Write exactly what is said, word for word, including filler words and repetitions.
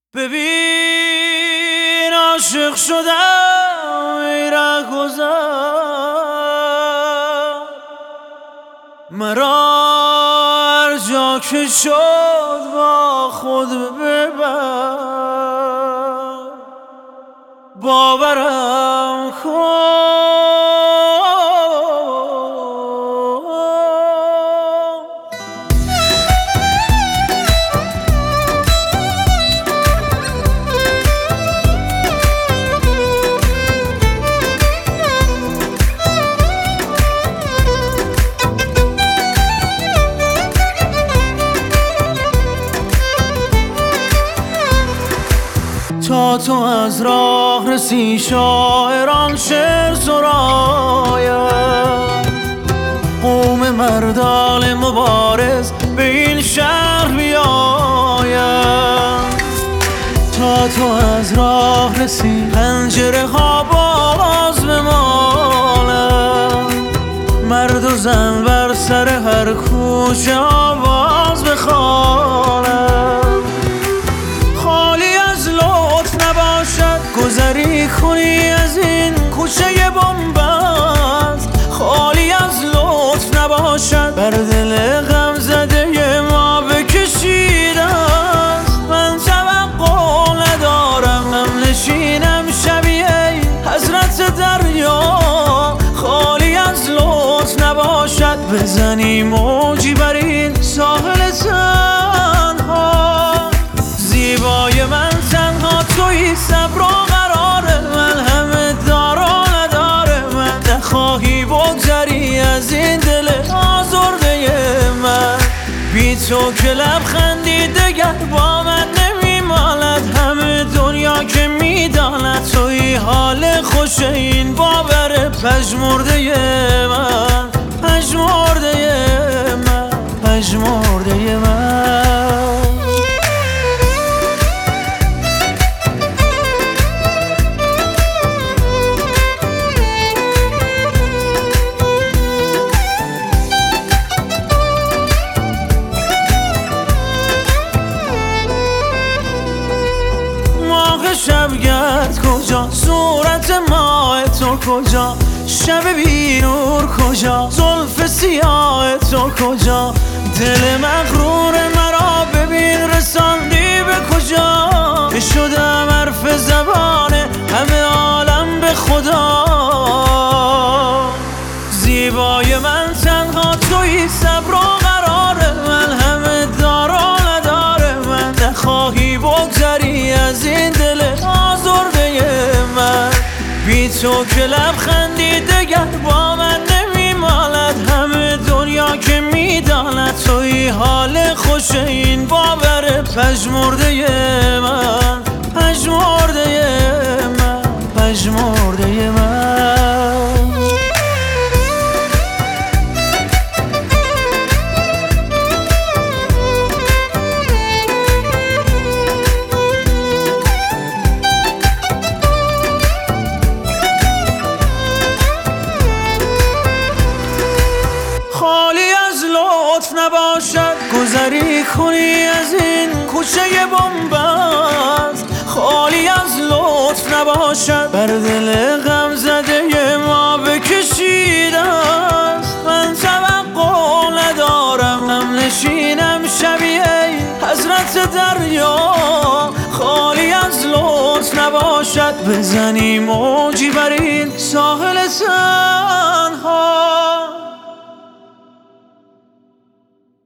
ببین عاشق شدم ای رهگذر، مرا هر جا که شد با خود ببر، باورم کن تا تو از راه رسی شاعران شعر سراید، قوم مردان مبارز به این شهر بیاید. تا تو از راه رسی پنجره ها باز بمالد، مرد و زن بر سر هر کوچه آواز بخوانند. گذری کنی از این کوچه بنبست، خالی از لطف نباشد بر دل غم زده ما بکشیده است. من توقع ندارم هم نشینم شبیه حضرت دریا، خالی از لطف نباشد بزنی موجی بر این ساحل تنها. زیبای من تنها تویی، صبر و قرار من همه دار و نداره من. نخواهی بگذری از این دل آزرده من، بی تو که لبخندی دگر با من نمیماند. همه دنیا که میداند تویی حال خوش این باور پژمرده من، پژمرده من، پژمرده من. شبگرد کجا، صورت ماه تو کجا، شب بی نور کجا، زلف سیاه تو کجا. دل مغرور مرا ببین رساندی به کجا، که شدم حرف زبان همه عالم به خدا. زیبای من تنها تویی، صبر و قرار من همه دار و نداره من. نخواهی بگذری از این دل آزرده من، بی تو که لبخندی دگر با من نمیماند. همه دنیا که میداند تویی حال خوش این باور پژمرده من، پژمرده من، پژمرده من. نباشد گذری کنی از این کوچه بنبست، خالی از لطف نباشد بر دل غم زده ما بکشیده است. من توقع ندارم هم نشینم شبیه حضرت دریا، خالی از لطف نباشد بزنی موجی بر این ساحل تنها.